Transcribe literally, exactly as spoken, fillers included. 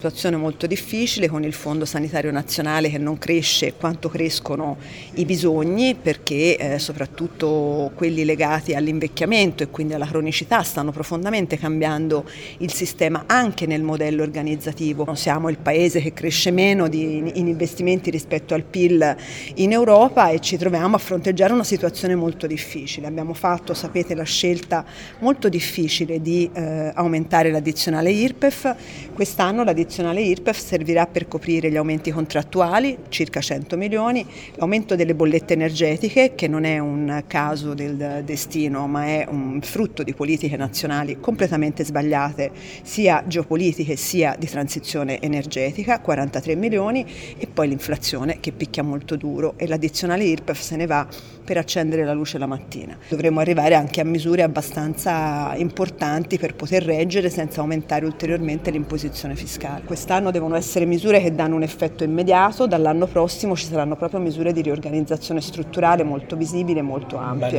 Situazione molto difficile con il Fondo Sanitario Nazionale che non cresce quanto crescono i bisogni, perché eh, soprattutto quelli legati all'invecchiamento e quindi alla cronicità stanno profondamente cambiando il sistema anche nel modello organizzativo. Siamo il paese che cresce meno di, in investimenti rispetto al P I L in Europa e ci troviamo a fronteggiare una situazione molto difficile. Abbiamo fatto, sapete, la scelta molto difficile di eh, aumentare l'addizionale I R P E F. Quest'anno l'addizionale I R P E F servirà per coprire gli aumenti contrattuali, circa cento milioni, l'aumento delle bollette energetiche, che non è un caso del destino ma è un frutto di politiche nazionali completamente sbagliate, sia geopolitiche sia di transizione energetica, quarantatré milioni, e poi l'inflazione che picchia molto duro e l'addizionale I R P E F se ne va per accendere la luce la mattina. Dovremo arrivare anche a misure abbastanza importanti per poter reggere senza aumentare ulteriormente l'imposizione fiscale. Quest'anno devono essere misure che danno un effetto immediato, dall'anno prossimo ci saranno proprio misure di riorganizzazione strutturale molto visibili e molto ampie.